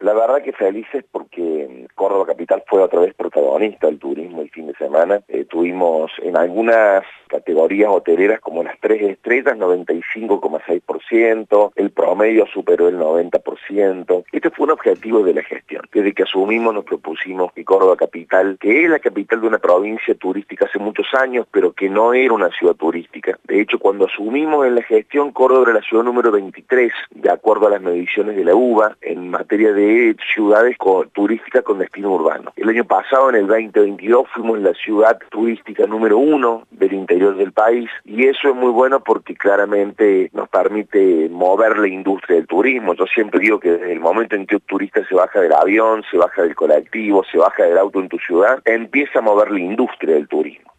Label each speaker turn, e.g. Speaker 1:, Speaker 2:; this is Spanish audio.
Speaker 1: La verdad que felices porque Córdoba Capital fue otra vez protagonista del turismo el fin de semana. Tuvimos en algunas categorías hoteleras como las 3 estrellas, 95,6%, el promedio superó el 90%. Este fue un objetivo de la gestión. Desde que asumimos nos propusimos que Córdoba Capital, que es la capital de una provincia turística hace muchos años, pero que no era una ciudad turística. De hecho, cuando asumimos en la gestión, Córdoba era la ciudad número 23, de acuerdo a las mediciones de la UBA, en materia de ciudades turísticas con destino urbano. El año pasado, en el 2022, fuimos la ciudad turística número 1 del interior del país, y eso es muy bueno porque claramente nos permite mover la industria del turismo. Yo siempre digo que desde el momento en que un turista se baja del avión, se baja del colectivo, se baja del auto en tu ciudad, empieza a mover la industria del turismo.